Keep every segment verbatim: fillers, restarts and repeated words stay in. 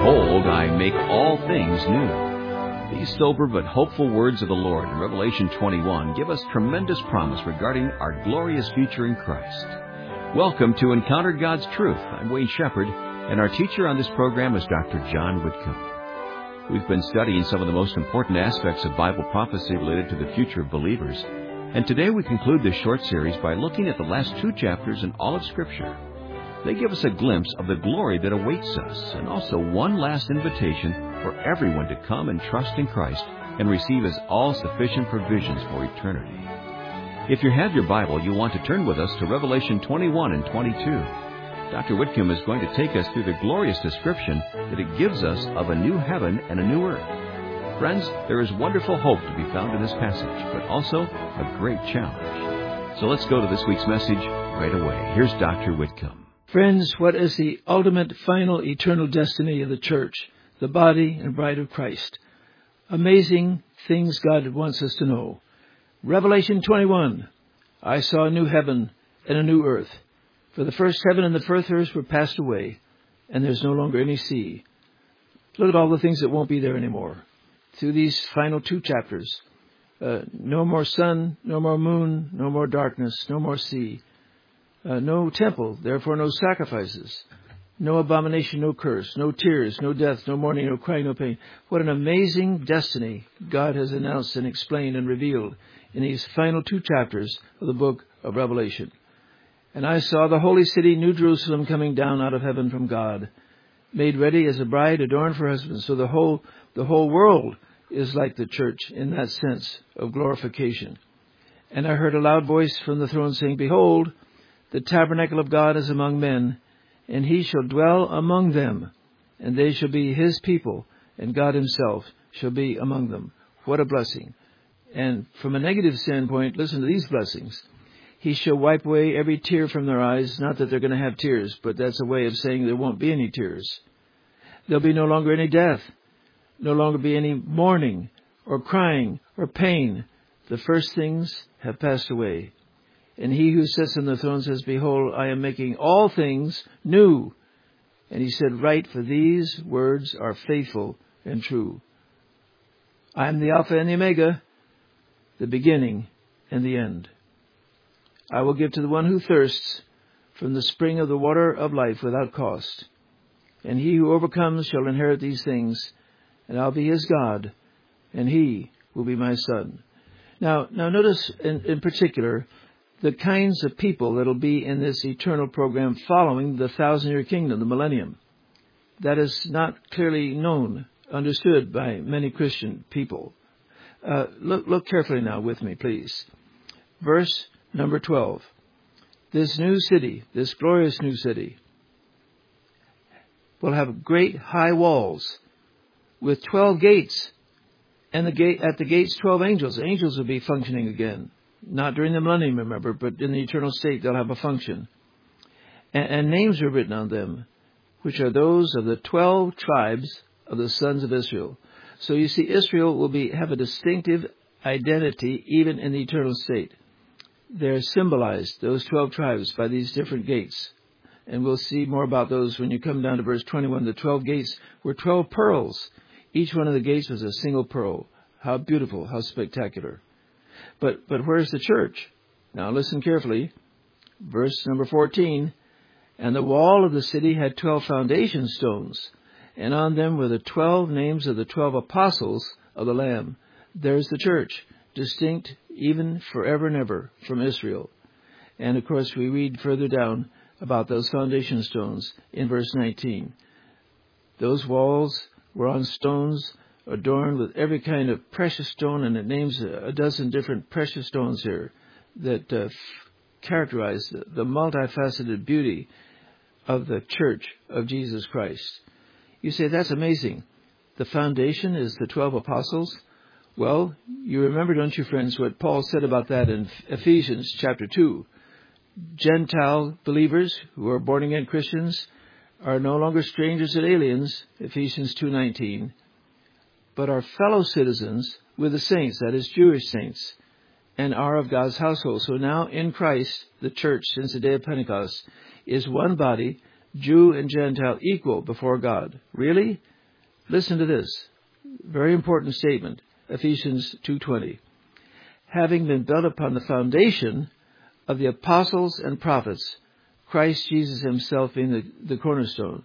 Behold, I make all things new. These sober but hopeful words of the Lord in Revelation twenty-one give us tremendous promise regarding our glorious future in Christ. Welcome to Encounter God's Truth. I'm Wayne Shepherd, and our teacher on this program is Doctor John Whitcomb. We've been studying some of the most important aspects of Bible prophecy related to the future of believers, and today we conclude this short series by looking at the last two chapters in all of Scripture. They give us a glimpse of the glory that awaits us, and also one last invitation for everyone to come and trust in Christ and receive His all-sufficient provisions for eternity. If you have your Bible, you'll want to turn with us to Revelation twenty-one and twenty-two. Doctor Whitcomb is going to take us through the glorious description that it gives us of a new heaven and a new earth. Friends, there is wonderful hope to be found in this passage, but also a great challenge. So let's go to this week's message right away. Here's Doctor Whitcomb. Friends, what is the ultimate, final, eternal destiny of the church, the body and bride of Christ? Amazing things God wants us to know. Revelation twenty-one, I saw a new heaven and a new earth. For the first heaven and the first earth were passed away, and there's no longer any sea. Look at all the things that won't be there anymore. Through these final two chapters, uh, no more sun, no more moon, no more darkness, no more sea. Uh, no temple, therefore no sacrifices, no abomination, no curse, no tears, no death, no mourning, no crying, no pain. What an amazing destiny God has announced and explained and revealed in these final two chapters of the book of Revelation. And I saw the holy city, New Jerusalem, coming down out of heaven from God, made ready as a bride adorned for her husband. So the whole, the whole world is like the church in that sense of glorification. And I heard a loud voice from the throne saying, Behold, the tabernacle of God is among men, and He shall dwell among them, and they shall be His people, and God Himself shall be among them. What a blessing. And from a negative standpoint, listen to these blessings. He shall wipe away every tear from their eyes. Not that they're going to have tears, but that's a way of saying there won't be any tears. There'll be no longer any death, no longer be any mourning, or crying, or pain. The first things have passed away. And He who sits on the throne says, Behold, I am making all things new. And He said, Write, for these words are faithful and true. I am the Alpha and the Omega, the beginning and the end. I will give to the one who thirsts from the spring of the water of life without cost. And he who overcomes shall inherit these things, and I'll be his God, and he will be my son. Now, now notice in, in particular the kinds of people that will be in this eternal program following the thousand-year kingdom, the millennium. That is not clearly known, understood by many Christian people. Uh, look, look carefully now with me, please. Verse number twelve. This new city, this glorious new city, will have great high walls with twelve gates, and the gate at the gates twelve angels. Angels will be functioning again. Not during the millennium, remember, but in the eternal state they'll have a function. And, and names are written on them, which are those of the twelve tribes of the sons of Israel. So you see, Israel will be have a distinctive identity even in the eternal state. They're symbolized, those twelve tribes, by these different gates. And we'll see more about those when you come down to verse twenty-one. The twelve gates were twelve pearls. Each one of the gates was a single pearl. How beautiful, how spectacular. But but where's the church? Now listen carefully. Verse number fourteen. And the wall of the city had twelve foundation stones, and on them were the twelve names of the twelve apostles of the Lamb. There's the church, distinct even forever and ever from Israel. And of course we read further down about those foundation stones in verse nineteen. Those walls were on stones adorned with every kind of precious stone, and it names a dozen different precious stones here that uh, f- characterize the, the multifaceted beauty of the church of Jesus Christ. You say, that's amazing. The foundation is the twelve apostles. Well, you remember, don't you, friends, what Paul said about that in Ephesians chapter two. Gentile believers who are born-again Christians are no longer strangers and aliens, Ephesians two nineteen, but are fellow citizens with the saints, that is, Jewish saints, and are of God's household. So now in Christ, the church, since the day of Pentecost, is one body, Jew and Gentile, equal before God. Really? Listen to this. Very important statement. Ephesians two twenty. Having been built upon the foundation of the apostles and prophets, Christ Jesus himself being the, the cornerstone,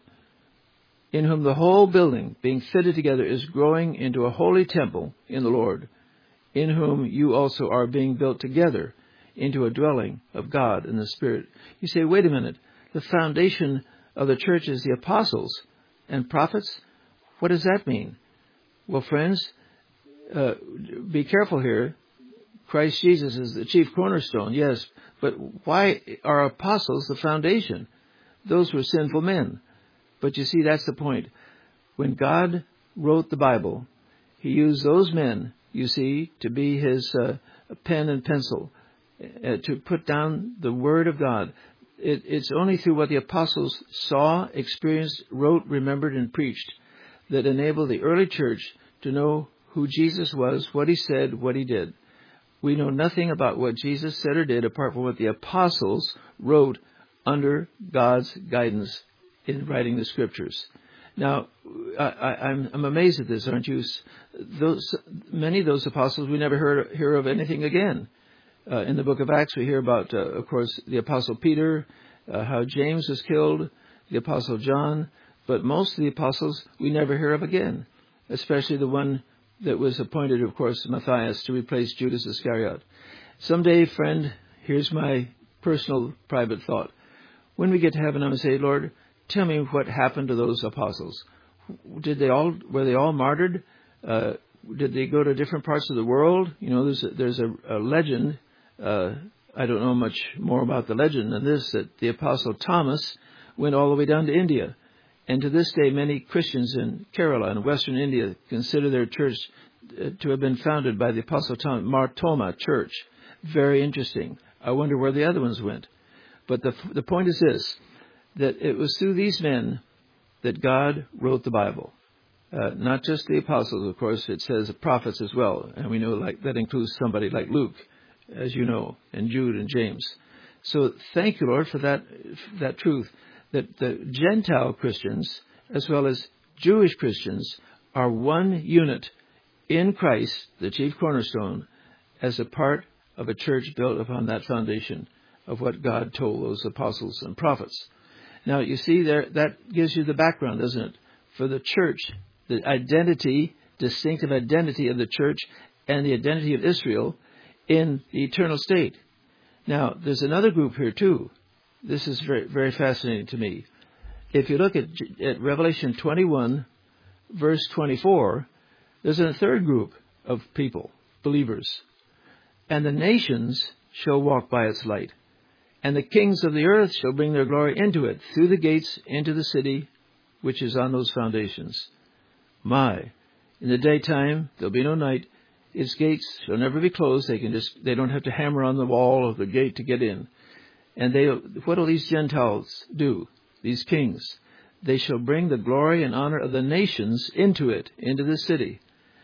in whom the whole building, being fitted together, is growing into a holy temple in the Lord, in whom you also are being built together into a dwelling of God in the Spirit. You say, wait a minute, the foundation of the church is the apostles and prophets? What does that mean? Well, friends, uh, be careful here. Christ Jesus is the chief cornerstone, yes, but why are apostles the foundation? Those were sinful men. But you see, that's the point. When God wrote the Bible, he used those men, you see, to be his uh, pen and pencil, uh, to put down the Word of God. It, it's only through what the apostles saw, experienced, wrote, remembered, and preached that enabled the early church to know who Jesus was, what he said, what he did. We know nothing about what Jesus said or did apart from what the apostles wrote under God's guidance in writing the Scriptures. Now, I, I, I'm, I'm amazed at this, aren't you? Those, many of those apostles, we never heard, hear of anything again. Uh, in the book of Acts, we hear about, uh, of course, the Apostle Peter, uh, how James was killed, the Apostle John, but most of the apostles we never hear of again, especially the one that was appointed, of course, Matthias, to replace Judas Iscariot. Someday, friend, here's my personal private thought. When we get to heaven, I'm going to say, Lord, tell me what happened to those apostles. Did they all, were they all martyred? Uh, did they go to different parts of the world? You know, there's a, there's a, a legend. Uh, I don't know much more about the legend than this, that the Apostle Thomas went all the way down to India. And to this day, many Christians in Kerala and Western India consider their church to have been founded by the Apostle Thomas, Mar Thoma Church. Very interesting. I wonder where the other ones went. But the the point is this, that it was through these men that God wrote the Bible. Uh, not just the apostles, of course, it says the prophets as well. And we know like that includes somebody like Luke, as you know, and Jude and James. So thank you, Lord, for that for that truth, that the Gentile Christians, as well as Jewish Christians, are one unit in Christ, the chief cornerstone, as a part of a church built upon that foundation of what God told those apostles and prophets. Now, you see, there that gives you the background, doesn't it, for the church, the identity, distinctive identity of the church and the identity of Israel in the eternal state. Now, there's another group here, too. This is very, very fascinating to me. If you look at, at Revelation twenty-one, verse twenty-four, there's a third group of people, believers. And the nations shall walk by its light, and the kings of the earth shall bring their glory into it, through the gates into the city, which is on those foundations. My, in the daytime there'll be no night. Its gates shall never be closed. They can just, they don't have to hammer on the wall of the gate to get in. And they, what will these Gentiles do? These kings, they shall bring the glory and honor of the nations into it, into the city.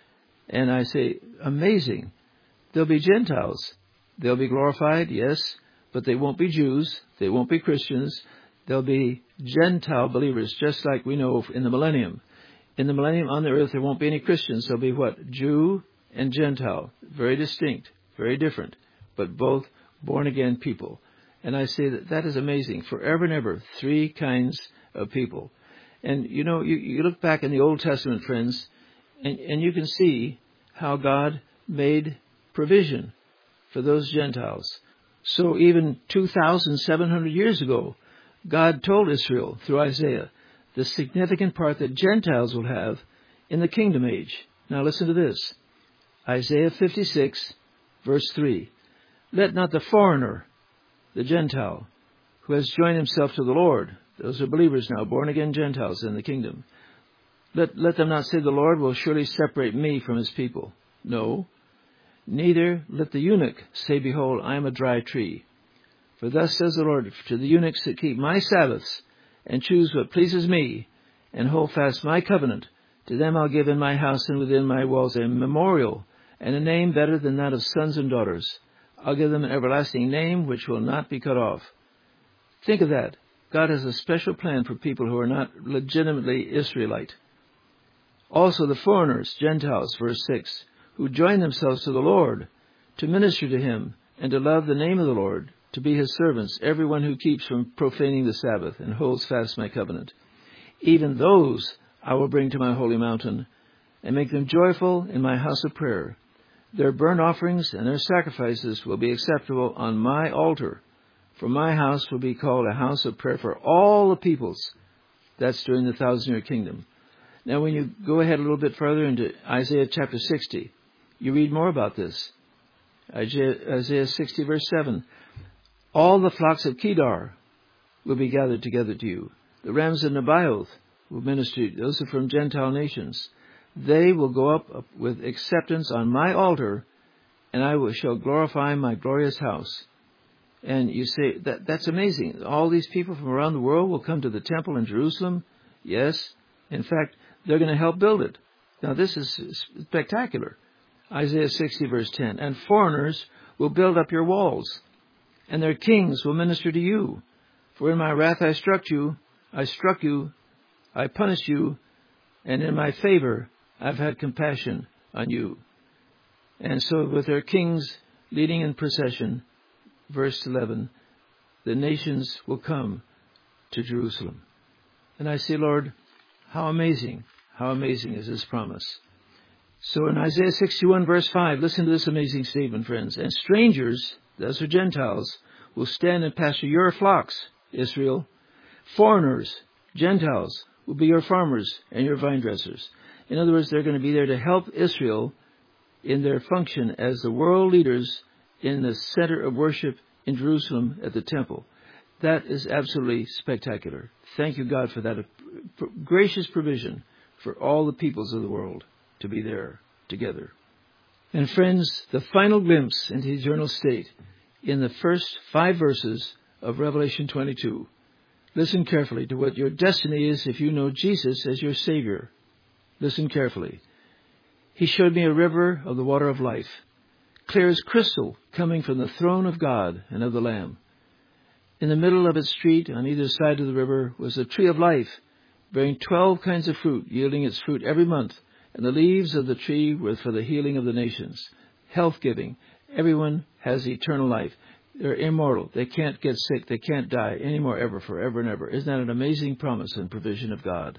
And I say, amazing. There'll be Gentiles. They'll be glorified, yes, but they won't be Jews. They won't be Christians. They'll be Gentile believers, just like we know in the millennium. In the millennium on the earth, there won't be any Christians. There'll be what? Jew and Gentile. Very distinct, very different, but both born-again people. And I say that that is amazing. Forever and ever, three kinds of people. And, you know, you, you look back in the Old Testament, friends, and, and you can see how God made provision for those Gentiles. So even two thousand seven hundred years ago, God told Israel through Isaiah the significant part that Gentiles will have in the kingdom age. Now listen to this. Isaiah fifty-six, verse three. Let not the foreigner, the Gentile, who has joined himself to the Lord, those are believers now, born-again Gentiles in the kingdom, let, let them not say, the Lord will surely separate me from his people. No, neither let the eunuch say, behold, I am a dry tree. For thus says the Lord, to the eunuchs that keep my Sabbaths, and choose what pleases me, and hold fast my covenant, to them I'll give in my house and within my walls a memorial, and a name better than that of sons and daughters. I'll give them an everlasting name which will not be cut off. Think of that. God has a special plan for people who are not legitimately Israelite. Also the foreigners, Gentiles, verse six, who join themselves to the Lord, to minister to him, and to love the name of the Lord, to be his servants, everyone who keeps from profaning the Sabbath and holds fast my covenant. Even those I will bring to my holy mountain, and make them joyful in my house of prayer. Their burnt offerings and their sacrifices will be acceptable on my altar, for my house will be called a house of prayer for all the peoples. That's during the thousand-year kingdom. Now, when you go ahead a little bit further into Isaiah chapter sixty, you read more about this. Isaiah sixty, verse seven. All the flocks of Kedar will be gathered together to you. The rams of Nebaioth will minister to you. Those are from Gentile nations. They will go up with acceptance on my altar, and I will, shall glorify my glorious house. And you say, that that's amazing. All these people from around the world will come to the temple in Jerusalem. Yes. In fact, they're going to help build it. Now, this is spectacular. Isaiah sixty, verse ten. And foreigners will build up your walls, and their kings will minister to you. For in my wrath I struck you, I struck you, I punished you, and in my favor I've had compassion on you. And so with their kings leading in procession, verse eleven, the nations will come to Jerusalem. And I say, Lord, how amazing, how amazing is this promise. So in Isaiah sixty-one, verse five, listen to this amazing statement, friends. And strangers, those are Gentiles, will stand and pasture your flocks, Israel. Foreigners, Gentiles, will be your farmers and your vine dressers. In other words, they're going to be there to help Israel in their function as the world leaders in the center of worship in Jerusalem at the temple. That is absolutely spectacular. Thank you, God, for that gracious provision for all the peoples of the world to be there together. And friends, the final glimpse into the eternal state in the first five verses of Revelation twenty-two. Listen carefully to what your destiny is if you know Jesus as your Savior. Listen carefully. He showed me a river of the water of life, clear as crystal, coming from the throne of God and of the Lamb. In the middle of its street, on either side of the river, was a tree of life, bearing twelve kinds of fruit, yielding its fruit every month. And the leaves of the tree were for the healing of the nations, health-giving. Everyone has eternal life. They're immortal. They can't get sick. They can't die anymore, ever, forever and ever. Isn't that an amazing promise and provision of God?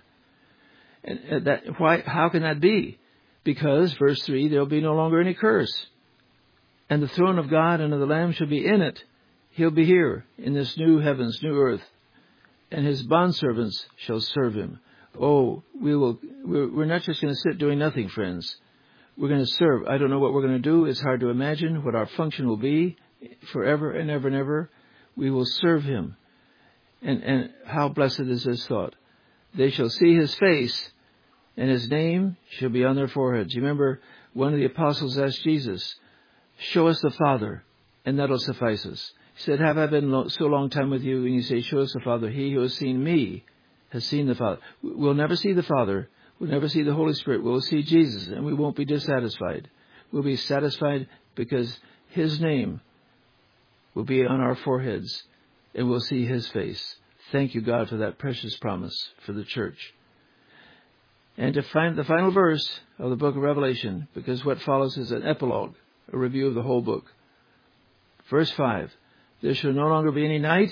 And that, why? How can that be? Because, verse three, there will be no longer any curse. And the throne of God and of the Lamb shall be in it. He'll be here in this new heavens, new earth. And his bondservants shall serve him. Oh, we will, we're, we're not just going to sit doing nothing, friends. We're going to serve. I don't know what we're going to do. It's hard to imagine what our function will be forever and ever and ever. We will serve him. And, and how blessed is this thought. They shall see his face, and his name shall be on their foreheads. You remember one of the apostles asked Jesus, show us the Father, and that'll suffice us. He said, have I been lo- so long time with you? And you say, show us the Father. He who has seen me has seen the Father. We'll never see the Father. We'll never see the Holy Spirit. We'll see Jesus, and we won't be dissatisfied. We'll be satisfied because his name will be on our foreheads, and we'll see his face. Thank you, God, for that precious promise for the church. And to find the final verse of the book of Revelation, because what follows is an epilogue, a review of the whole book. Verse five, there shall no longer be any night,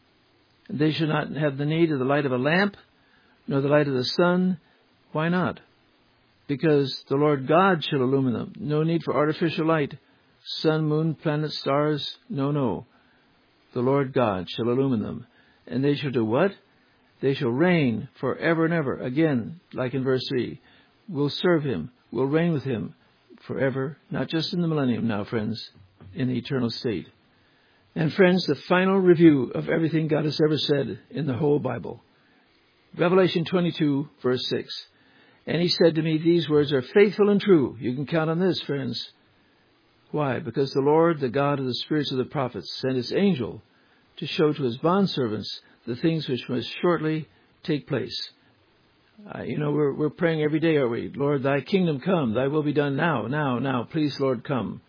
and they shall not have the need of the light of a lamp, nor the light of the sun. Why not? Because the Lord God shall illumine them. No need for artificial light. Sun, moon, planets, stars. No, no. The Lord God shall illumine them. And they shall do what? They shall reign forever and ever. Again, like in verse three. We'll serve him. We'll reign with him forever. Not just in the millennium now, friends. In the eternal state. And friends, the final review of everything God has ever said in the whole Bible. Revelation twenty-two, verse six. And he said to me, these words are faithful and true. You can count on this, friends. Why? Because the Lord, the God of the spirits of the prophets, sent his angel to show to his bondservants the things which must shortly take place. Uh, you know, we're, we're praying every day, are we? Lord, thy kingdom come, thy will be done now, now, now. Please, Lord, come.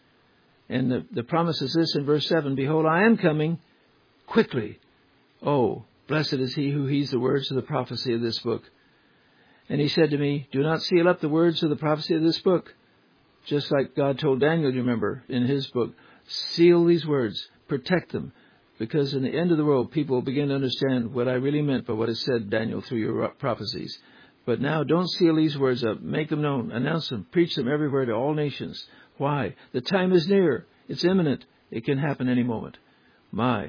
And the, the promise is this in verse seven, behold, I am coming quickly. Oh, blessed is he who heeds the words of the prophecy of this book. And he said to me, do not seal up the words of the prophecy of this book. Just like God told Daniel, you remember, in his book, seal these words, protect them, because in the end of the world, people will begin to understand what I really meant by what it said, Daniel, through your prophecies. But now, don't seal these words up. Make them known. Announce them. Preach them everywhere to all nations. Why? The time is near. It's imminent. It can happen any moment. My.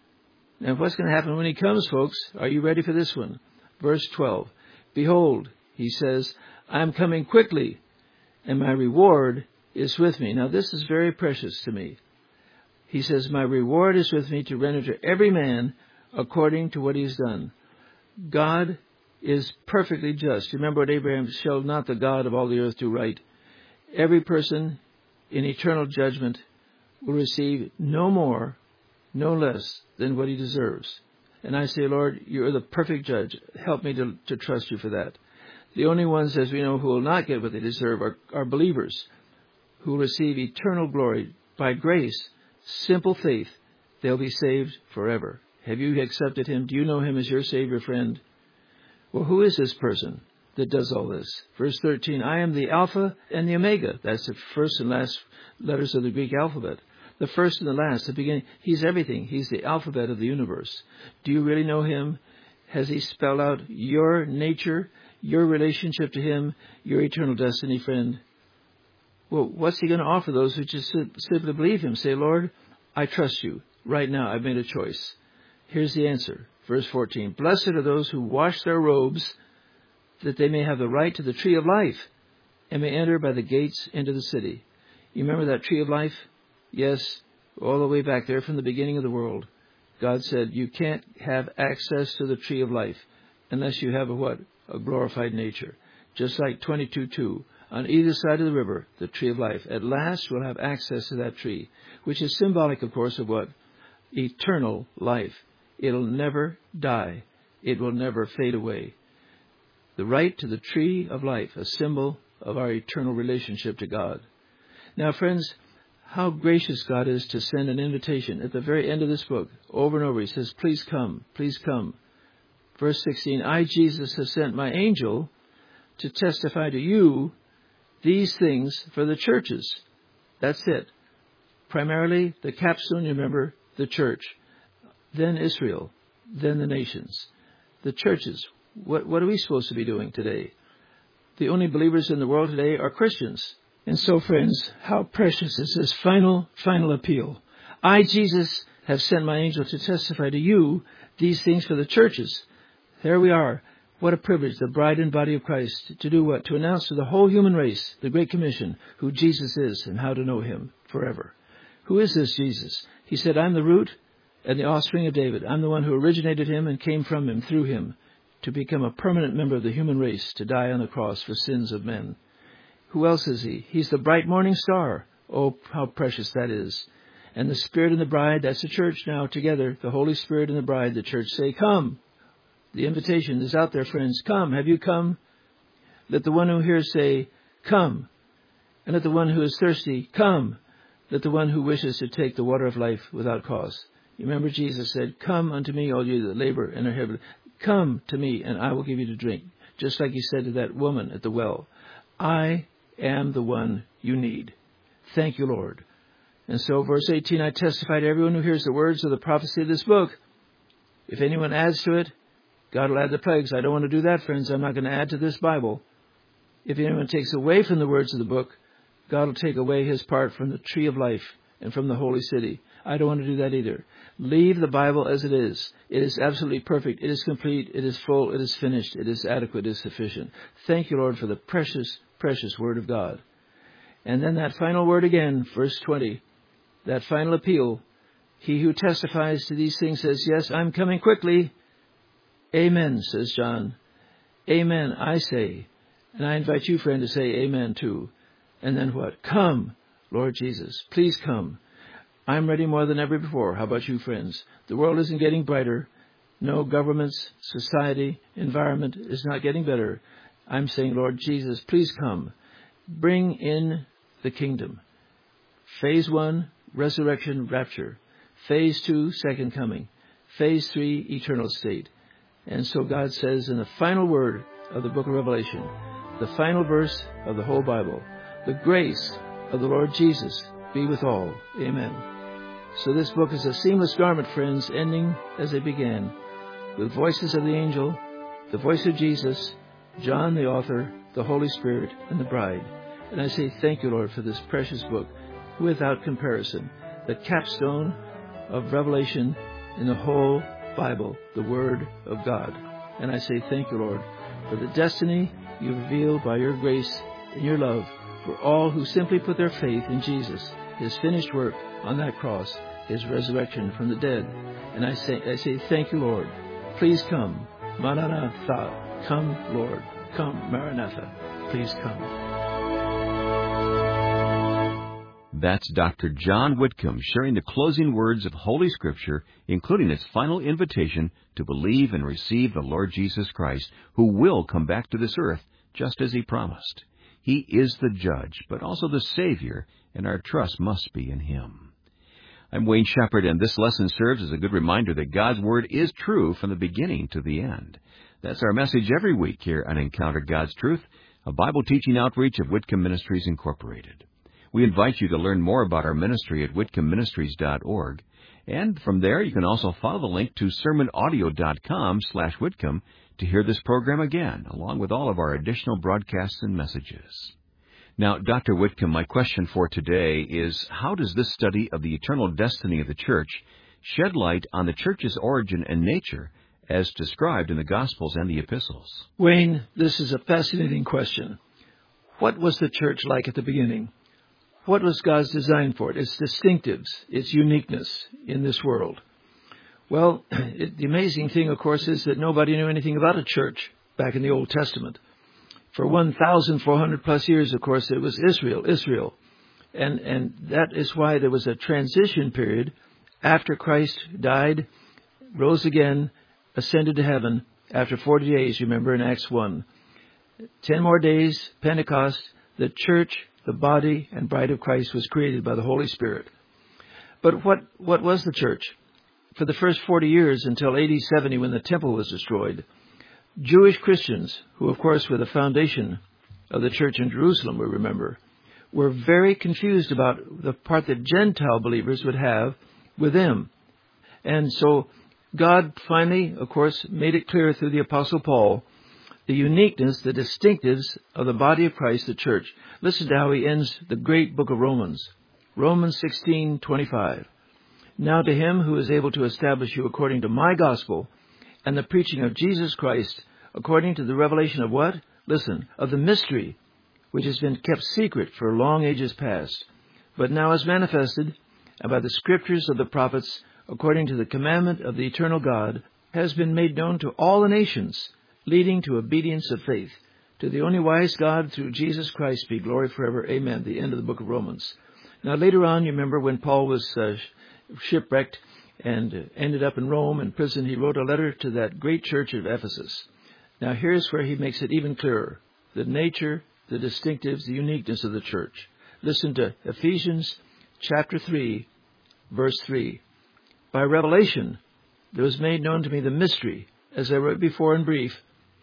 Now, what's going to happen when he comes, folks? Are you ready for this one? Verse twelve. Behold, he says, I am coming quickly, and my reward is with me. Now, this is very precious to me. He says, my reward is with me to render to every man according to what he's done. God is perfectly just. Remember what Abraham, shall not the God of all the earth do right? Every person in eternal judgment will receive no more, no less than what he deserves. And I say, Lord, you're the perfect judge. Help me to, to trust you for that. The only ones, as we know, who will not get what they deserve are, are believers who will receive eternal glory by grace, simple faith. They'll be saved forever. Have you accepted him? Do you know him as your Savior, friend? Well, who is this person that does all this? Verse thirteen, I am the Alpha and the Omega. That's the first and last letters of the Greek alphabet. The first and the last, the beginning. He's everything. He's the alphabet of the universe. Do you really know him? Has he spelled out your nature, your relationship to him, your eternal destiny, friend? Well, what's he going to offer those who just simply believe him? Say, Lord, I trust you. Right now, I've made a choice. Here's the answer. Verse fourteen, blessed are those who wash their robes, that they may have the right to the tree of life, and may enter by the gates into the city. You remember that tree of life? Yes, all the way back there from the beginning of the world. God said you can't have access to the tree of life unless you have a what? A glorified nature. Just like twenty-two two. On either side of the river, the tree of life. At last we'll have access to that tree, which is symbolic, of course, of what? Eternal life. It'll never die. It will never fade away. The right to the tree of life, a symbol of our eternal relationship to God. Now, friends, how gracious God is to send an invitation at the very end of this book. Over and over, he says, please come, please come. Verse sixteen, I, Jesus, have sent my angel to testify to you these things for the churches. That's it. Primarily, the capstone, you remember, the church. Then Israel. Then the nations. The churches. What, what are we supposed to be doing today? The only believers in the world today are Christians. And so, friends, how precious is this final, final appeal. I, Jesus, have sent my angel to testify to you these things for the churches. There we are. What a privilege, the bride and body of Christ, to do what? To announce to the whole human race, the Great Commission, who Jesus is and how to know him forever. Who is this Jesus? He said, I'm the root and the offspring of David. I'm the one who originated him and came from him through him to become a permanent member of the human race, to die on the cross for sins of men. Who else is he? He's the bright morning star. Oh, how precious that is. And the Spirit and the bride, that's the church now together. The Holy Spirit and the bride, the church say, come. The invitation is out there, friends. Come. Have you come? Let the one who hears say, come. And let the one who is thirsty, come. Let the one who wishes to take the water of life without cost. You remember Jesus said, come unto me, all you that labor and are heavy. Come to me, and I will give you to drink. Just like he said to that woman at the well. I am the one you need. Thank you, Lord. And so, verse eighteen, I testify to everyone who hears the words of the prophecy of this book. If anyone adds to it, God will add the plagues. I don't want to do that, friends. I'm not going to add to this Bible. If anyone takes away from the words of the book, God will take away his part from the tree of life and from the holy city. I don't want to do that either. Leave the Bible as it is. It is absolutely perfect. It is complete. It is full. It is finished. It is adequate. It is sufficient. Thank you, Lord, for the precious, precious word of God. And then that final word again, verse twenty, that final appeal. He who testifies to these things says, yes, I'm coming quickly. Amen, says John. Amen, I say. And I invite you, friend, to say amen too. And then what? Come, Lord Jesus. Please come. I'm ready more than ever before. How about you, friends? The world isn't getting brighter. No, governments, society, environment is not getting better. I'm saying, Lord Jesus, please come. Bring in the kingdom. Phase one, resurrection, rapture. Phase two, second coming. Phase three, eternal state. And so God says in the final word of the book of Revelation, the final verse of the whole Bible. The grace of the Lord Jesus be with all. Amen. So this book is a seamless garment, friends, ending as it began, with voices of the angel, the voice of Jesus, John the author, the Holy Spirit, and the bride. And I say thank you, Lord, for this precious book, without comparison, the capstone of revelation in the whole Bible, the Word of God. And I say thank you, Lord, for the destiny you revealed by your grace and your love for all who simply put their faith in Jesus, his finished work on that cross, his resurrection from the dead. And I say, I say thank you, Lord. Please come. Maranatha. Come, Lord. Come, Maranatha. Please come. That's Doctor John Whitcomb sharing the closing words of Holy Scripture, including its final invitation to believe and receive the Lord Jesus Christ, who will come back to this earth just as he promised. He is the judge, but also the Savior, and our trust must be in him. I'm Wayne Shepherd, and this lesson serves as a good reminder that God's Word is true from the beginning to the end. That's our message every week here on Encounter God's Truth, a Bible teaching outreach of Whitcomb Ministries, Incorporated. We invite you to learn more about our ministry at whitcomb ministries dot org. And from there, you can also follow the link to sermon audio dot com slash Whitcomb to hear this program again, along with all of our additional broadcasts and messages. Now, Doctor Whitcomb, my question for today is, how does this study of the eternal destiny of the church shed light on the church's origin and nature as described in the Gospels and the Epistles? Wayne, this is a fascinating question. What was the church like at the beginning? What was God's design for it? Its distinctives, its uniqueness in this world. Well, it, the amazing thing, of course, is that nobody knew anything about a church back in the Old Testament. For one thousand four hundred plus years, of course, it was Israel, Israel. And, and that is why there was a transition period after Christ died, rose again, ascended to heaven after forty days, you remember, in Acts one. Ten more days, Pentecost, the church, the body and bride of Christ was created by the Holy Spirit. But what, what was the church? For the first forty years until A D seventy, when the temple was destroyed, Jewish Christians, who of course were the foundation of the church in Jerusalem, we remember, were very confused about the part that Gentile believers would have with them. And so God finally, of course, made it clear through the Apostle Paul the uniqueness, the distinctives of the body of Christ, the church. Listen to how he ends the great book of Romans. Romans sixteen twenty-five. Now to him who is able to establish you according to my gospel and the preaching of Jesus Christ, according to the revelation of what? Listen, of the mystery which has been kept secret for long ages past, but now is manifested, and by the scriptures of the prophets, according to the commandment of the eternal God, has been made known to all the nations, leading to obedience of faith. To the only wise God, through Jesus Christ, be glory forever. Amen. The end of the book of Romans. Now, later on, you remember when Paul was uh, shipwrecked and ended up in Rome in prison, he wrote a letter to that great church of Ephesus. Now, here's where he makes it even clearer. The nature, the distinctives, the uniqueness of the church. Listen to Ephesians chapter three, verse three. By revelation, there was made known to me the mystery, as I wrote before in brief.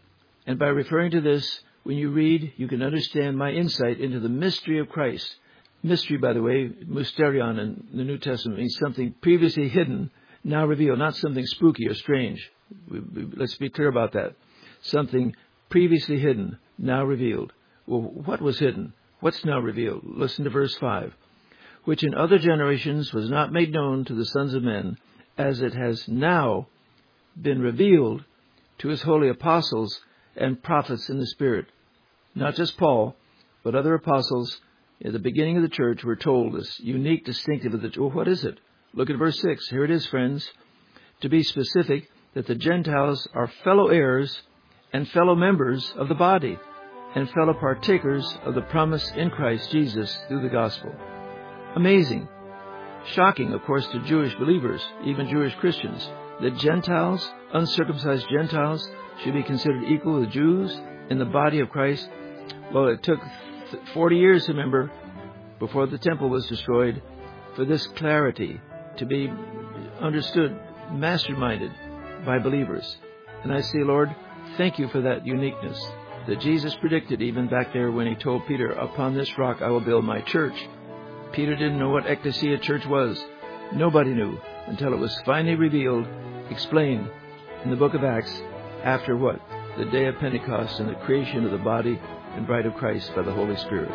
And by referring to this, when you read, you can understand my insight into the mystery of Christ. Mystery, by the way, mysterion in the New Testament means something previously hidden, now revealed, not something spooky or strange. Let's be clear about that. Something previously hidden, now revealed. Well, what was hidden? What's now revealed? Listen to verse five. Which in other generations was not made known to the sons of men, as it has now been revealed to his holy apostles and prophets in the Spirit. Not just Paul, but other apostles at the beginning of the church were told this unique distinctive of the church. Well, what is it? Look at verse six. Here it is, friends. To be specific, that the Gentiles are fellow heirs and fellow members of the body and fellow partakers of the promise in Christ Jesus through the gospel. Amazing. Shocking, of course, to Jewish believers, even Jewish Christians, that Gentiles, uncircumcised Gentiles, should be considered equal to Jews in the body of Christ. Well, it took forty years, remember, before the temple was destroyed, for this clarity to be understood, masterminded by believers. And I say, Lord, thank you for that uniqueness that Jesus predicted even back there when he told Peter, upon this rock I will build my church. Peter didn't know what ecclesia church was. Nobody knew until it was finally revealed, explained in the book of Acts after what? The day of Pentecost and the creation of the body and bride of Christ by the Holy Spirit.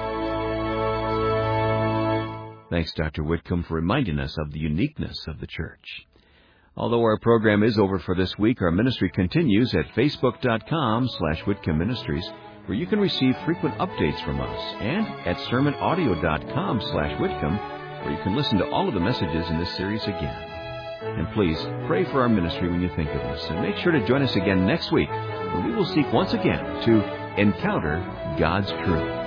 Thanks, Doctor Whitcomb, for reminding us of the uniqueness of the church. Although our program is over for this week, our ministry continues at facebook.com slash Whitcomb Ministries, where you can receive frequent updates from us, and at sermonaudio.com slash Whitcomb, where you can listen to all of the messages in this series again. And please, pray for our ministry when you think of us, and make sure to join us again next week, when we will seek once again to encounter God's truth.